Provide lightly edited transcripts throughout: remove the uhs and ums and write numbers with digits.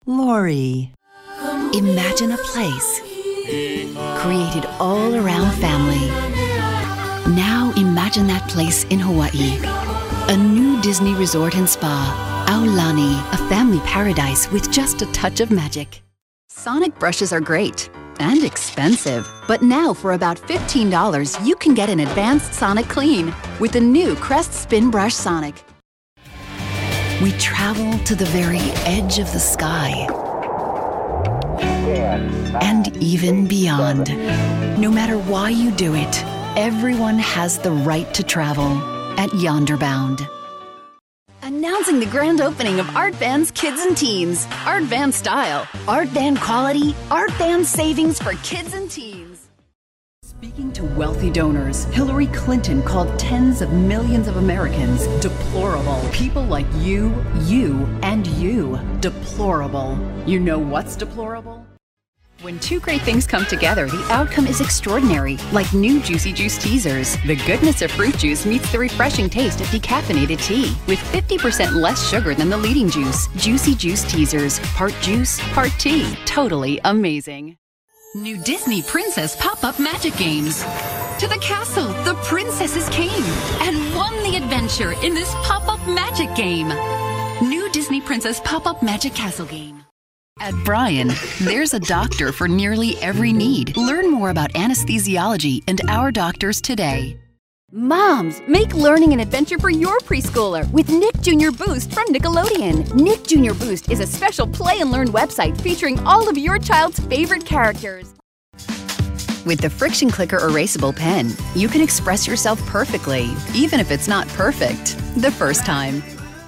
Lori. Imagine a place created all around family. Now imagine that place in Hawaii. A new Disney resort and spa, Aulani, a family paradise with just a touch of magic. Sonic brushes are great and expensive, but now for about $15, you can get an advanced Sonic clean with the new Crest Spin Brush Sonic. We travel to the very edge of the sky and even beyond. No matter why you do it, everyone has the right to travel at Yonderbound. Announcing the grand opening of Art Van's Kids and Teens. Art Van style, Art Van quality, Art Van savings for kids and teens. Speaking to wealthy donors, Hillary Clinton called tens of millions of Americans deplorable. People like you, and you. Deplorable. You know what's deplorable? When two great things come together, the outcome is extraordinary, like new Juicy Juice teasers. The goodness of fruit juice meets the refreshing taste of decaffeinated tea, with 50% less sugar than the leading juice. Juicy Juice teasers, part juice, part tea. Totally amazing. New Disney Princess Pop-Up Magic Games. To the castle, the princesses came and won the adventure in this pop-up magic game. New Disney Princess Pop-Up Magic Castle game. At Bryan, there's a doctor for nearly every need. Learn more about anesthesiology and our doctors today. Moms, make learning an adventure for your preschooler with Nick Jr. Boost from Nickelodeon. Nick Jr. Boost is a special play and learn website featuring all of your child's favorite characters. With the Friction Clicker erasable pen, you can express yourself perfectly, even if it's not perfect the first time.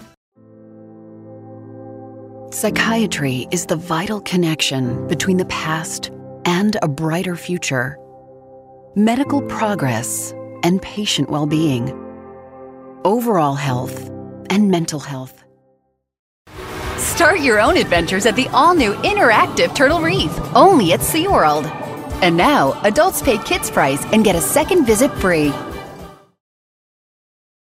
Psychiatry is the vital connection between the past and a brighter future. Medical progress and patient well-being. Overall health and mental health. Start your own adventures at the all-new interactive Turtle Reef, only at SeaWorld. And now, adults pay kids price and get a second visit free.